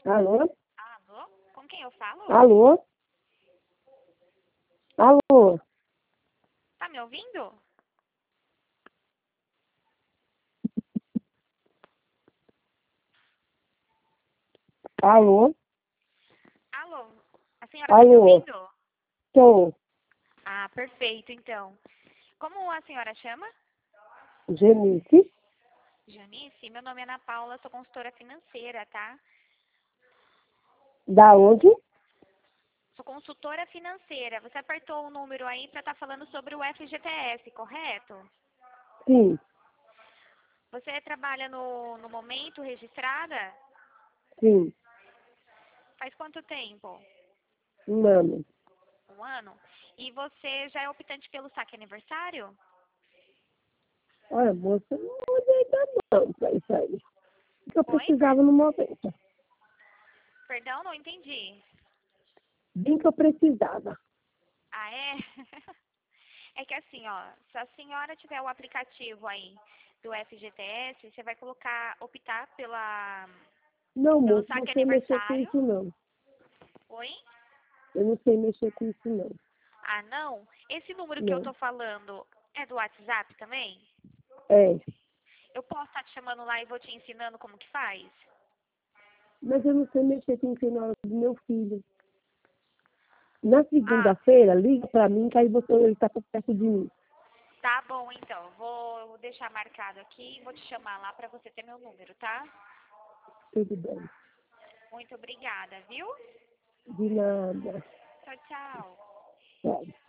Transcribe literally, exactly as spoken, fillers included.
Alô? Alô? Com quem eu falo? Alô? Alô? Tá me ouvindo? Alô? Alô? A senhora tá me Alô? ouvindo? Tô. Ah, perfeito, então. Como a senhora chama? Genice? Janice, meu nome é Ana Paula, sou consultora financeira, tá? Da onde? Sou consultora financeira. Você apertou o número aí pra estar falando sobre o F G T S, correto? Sim, Você trabalha no, no momento registrada? sim. Faz quanto tempo? Um ano. Um ano? E você já é optante pelo saque aniversário? Olha, moça, não olhei ainda não pra isso aí. O que eu Oi? Per- precisava no momento. Perdão, não entendi. Bem que eu precisava. Ah, é? É que assim, ó, se a senhora tiver o aplicativo aí do F G T S, você vai colocar, optar pela, Não, pelo moço, não saque sei mexer com aniversário. isso não. Oi? Eu não sei mexer com isso não. Ah, não? Esse número que eu Não. tô falando é do WhatsApp também? É. Eu posso estar te chamando lá e vou te ensinando como que faz? Mas eu não sei mexer com isso na hora do meu filho. Na Ah, segunda-feira, liga pra mim, que aí você, ele tá por perto de mim. tá bom então. Vou vou deixar marcado aqui e vou te chamar lá pra você ter meu número, tá? Tudo bem. Muito obrigada, viu? De nada. Tchau, tchau. Sabe?